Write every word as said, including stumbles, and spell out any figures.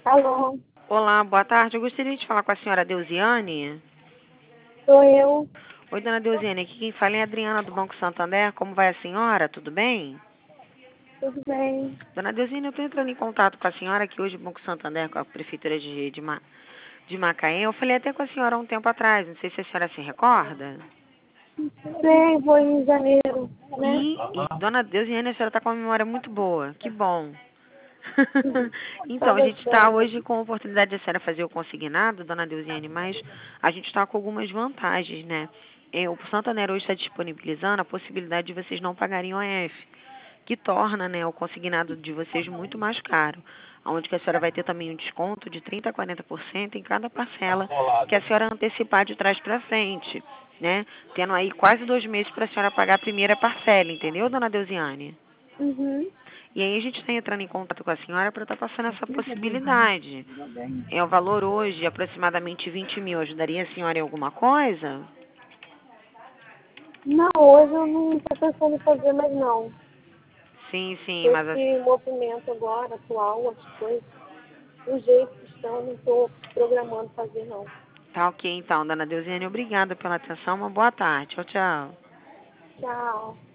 Alô, Olá, boa tarde. Eu gostaria de falar com a senhora Deusiane. sou eu. Oi, dona Deusiane. Aqui quem fala é a Adriana do Banco Santander. Como vai a senhora? Tudo bem? Tudo bem? Dona Deusiane, eu estou entrando em contato com a senhora aqui hoje, o Banco Santander, com a Prefeitura de, de, Ma, de Macaé. Eu falei até com a senhora há um tempo atrás, não sei se a senhora se recorda. Sei, vou em janeiro, né? E, e dona Deusiane, a senhora está com uma memória muito boa. Que bom. Tá Então, a gente está gostando. hoje com a oportunidade de a senhora fazer o consignado, dona Deusiane, mas a gente está com algumas vantagens, né? É, o Santander hoje está disponibilizando a possibilidade de vocês não pagarem O F, que torna, né, o consignado de vocês muito mais caro, onde que a senhora vai ter também um desconto de trinta a quarenta por cento em cada parcela que a senhora antecipar de trás para frente, né? Tendo aí quase dois meses para a senhora pagar a primeira parcela, entendeu, dona Deusiane? Uhum. E aí a gente está entrando em contato com a senhora para estar passando essa possibilidade. É o valor hoje, aproximadamente vinte mil. Ajudaria a senhora em alguma coisa? Não, hoje eu não tô pensando em fazer mais não. Sim, sim, Com mas... A... esse movimento agora, atual, as coisas, do jeito que estão, não tô programando fazer não. Tá ok, então, dona Deusiane, obrigada pela atenção. Uma boa tarde. Tchau, tchau. Tchau.